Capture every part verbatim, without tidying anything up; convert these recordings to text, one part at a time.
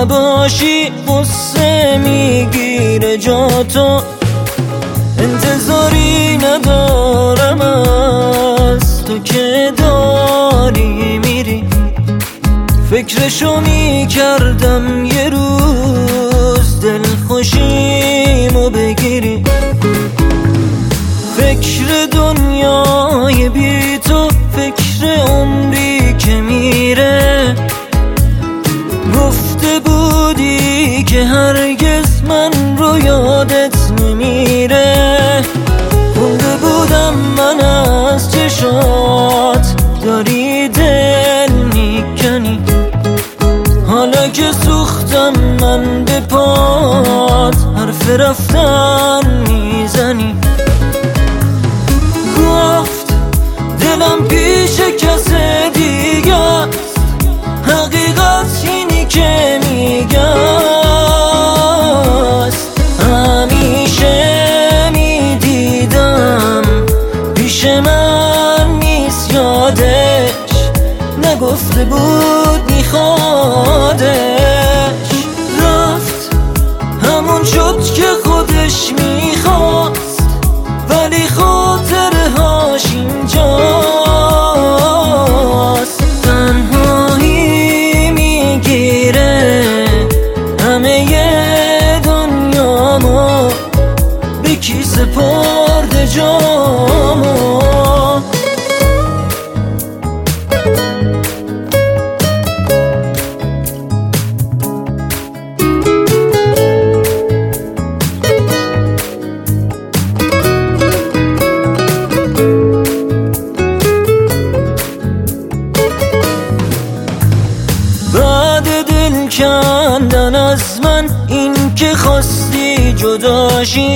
نباشی قصه میگیره جا تو، انتظاری ندارم از تو که داری میری. فکرشو میکردم یه روز دل خوشیمو بگیری. فکر دنیای بی تو، فکر عمری که میره. گفته بودی که هرگز من رو یادت نمیره. خونده بودم من از چشات داری دل میکنی. حالا که سوختم من به پات حرف رفتن میزنی. گفت دلم پیش کس دیگه است، حقیقت اینی که میگست. همیشه میدیدم پیش من نیست یادش، نگفته بود میخوادش. رفت همون شد که خودش میخواست، ولی خاطره هاش اینجاست. تنهایی میگیره همه دنیامو، به کی سپرده جامو. کندن از من این که خواستی جداشی،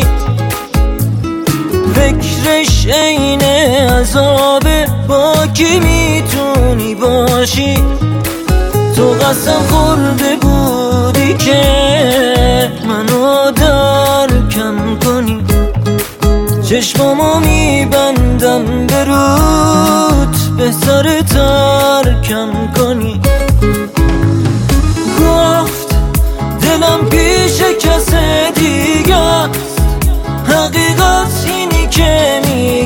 فکرش عین عذابه با کی میتونی باشی. تو قسم خورده بودی که منو درکم کنی. چشمامو میبندم به رود، بهتره ترکم کنی. گفت دلم پیش کس دیگه است، حقیقت اینی که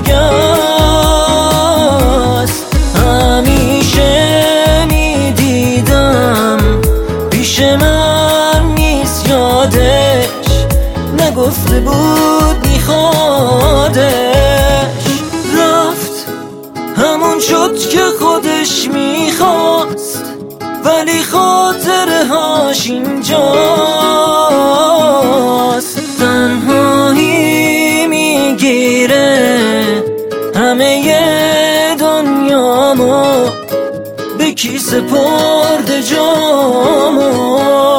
میگست. همیشه میدیدم پیش من نیست یادش، نگفته بود میخوادش. رفت همون شد که خودش میخواست، ولی خاطره هاش اینجاست. تنهایی میگیره همه دنیامو، به کی سپرده جامو.